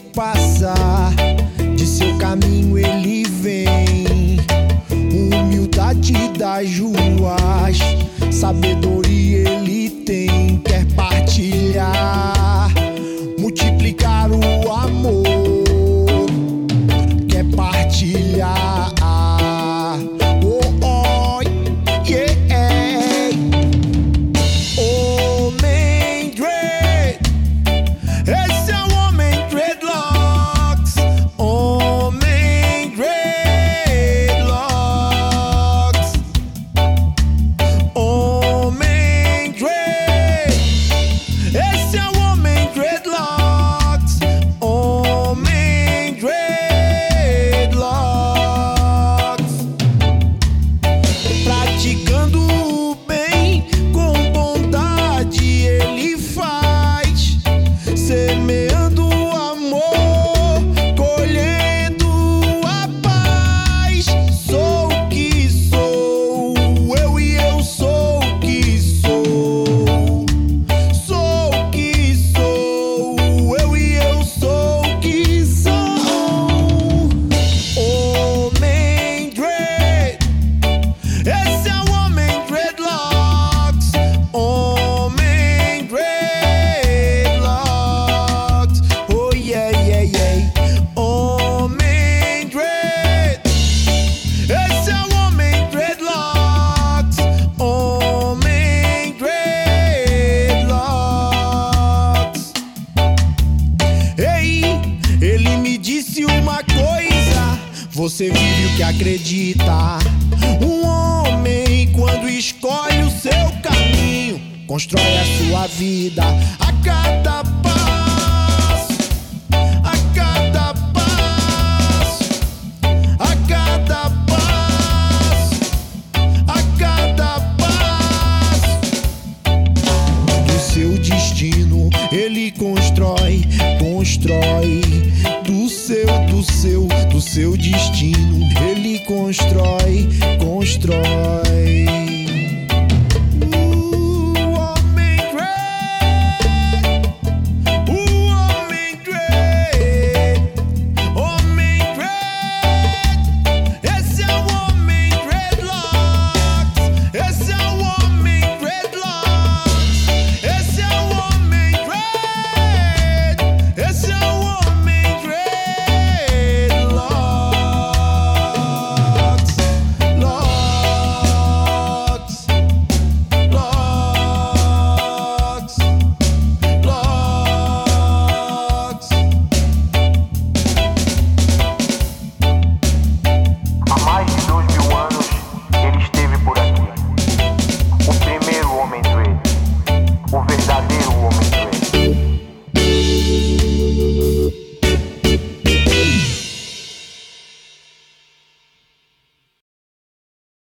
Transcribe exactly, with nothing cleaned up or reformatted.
passar, de seu caminho ele vem. Humildade das ruas, sabedoria ele tem. Quer partilhar, multiplicar o amor. Quer partilhar, oh, oh, yeah. Homem Dread, esse é o Homem Dreadlocks. Homem Dreadlocks. Homem Dread, esse é o Homem Dreadlocks. Homem Dreadlocks. Praticando o bem com bondade ele faz, semeando o amor, colhendo a paz. Sou o que sou, eu e eu sou o que sou. Sou o que sou, eu e eu sou o que sou. Homem Dread, esse é o Homem Dreadlocks. Homem Dreadlocks. Oh yeah, yeah, yeah. Homem Dread, esse é o Homem Dreadlocks. Homem Dreadlocks. Ei, ele me disse uma coisa: você vive o que acredita. Um homem, quando escolhe o seu caminho, constrói a sua vida a cada passo, a cada passo, a cada passo, a cada passo. Do seu destino ele constrói, constrói. Do seu, do seu, do seu destino ele constrói,